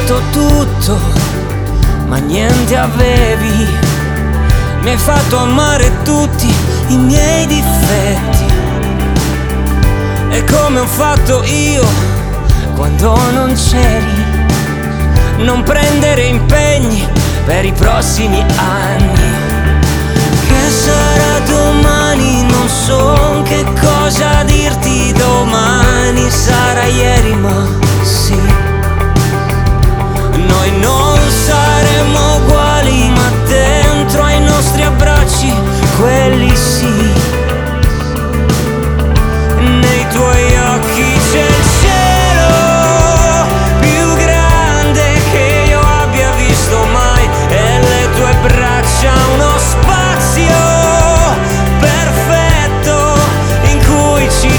dato tutto, ma niente avevi. Mi hai fatto amare tutti i miei difetti. E come ho fatto io quando non c'eri, non prendere impegni per i prossimi anni. Che sarà domani, non so che cosa dirti domani. Sarà ieri, ma sì, noi non saremo uguali, ma dentro ai nostri abbracci, quelli sì. Nei tuoi occhi c'è il cielo più grande che io abbia visto mai, e le tue braccia uno spazio perfetto in cui ci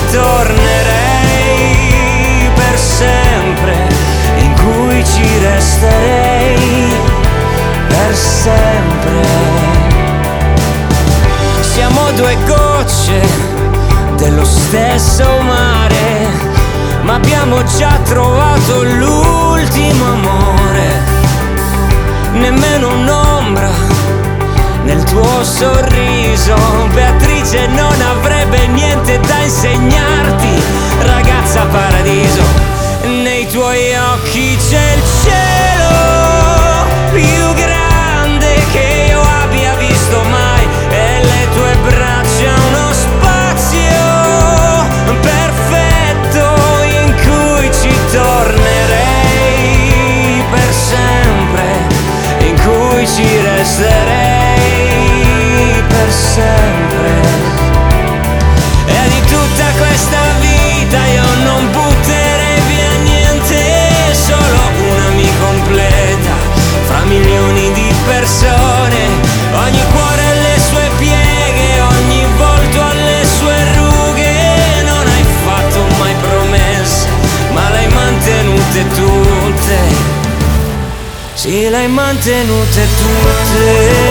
tornerei per sempre, in cui ci resterei per sempre. Siamo due gocce dello stesso mare, ma abbiamo già trovato l'ultimo amore. Nemmeno un'ombra nel tuo sorriso, Beatrice non avrebbe niente da insegnarti, ragazza paradiso. Nei tuoi occhi c'è il cielo più grande che io abbia visto mai, e le tue braccia uno spazio perfetto in cui ci tornerei per sempre, in cui ci resterei per sempre. E di tutta questa vita io non butterei via niente, solo una mi completa fra milioni di persone. Ogni cuore ha le sue pieghe, ogni volto ha le sue rughe. Non hai fatto mai promesse, ma le hai mantenute tutte. Sì, le hai mantenute tutte.